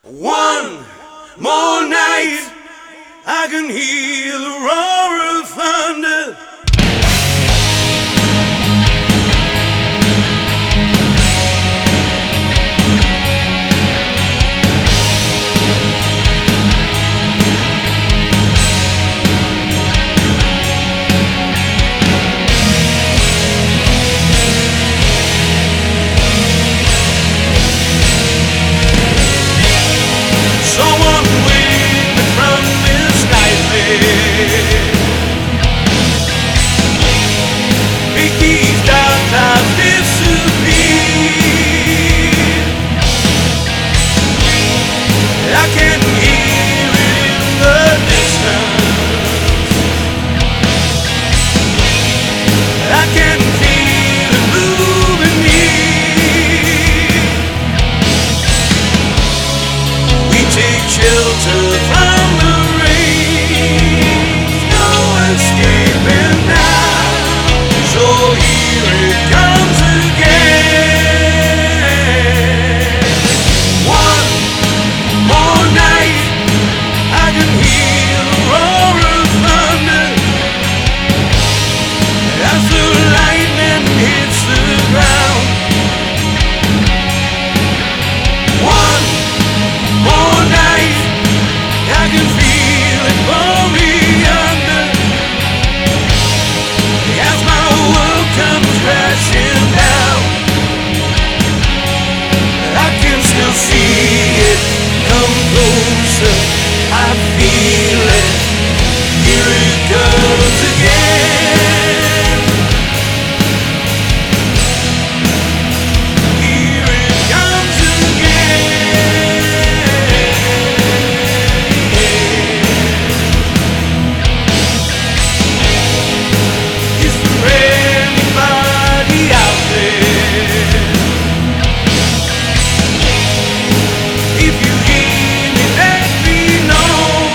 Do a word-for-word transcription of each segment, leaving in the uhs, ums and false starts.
One more night, I can hear the roar of thunder. Someone wake me from this nightmare. Make these dark clouds disappear. I can hear it in the distance. I can feel it moving near. We take shelter from the rain. No escaping now. So here it comes again. One more night, I can hear the roar of thunder as the lightning hits the ground. One more night, I can feel it for me under. As my world comes crashing down, I can still see it come closer. I feel it. Here it comes again. Here it comes again. Is there anybody out there? If you hear me, let me know.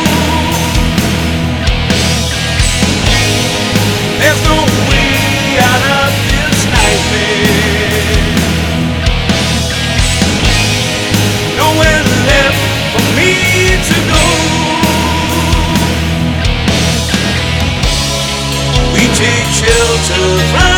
There's no way out of this nightmare. Nowhere left for me to go. We take shelter from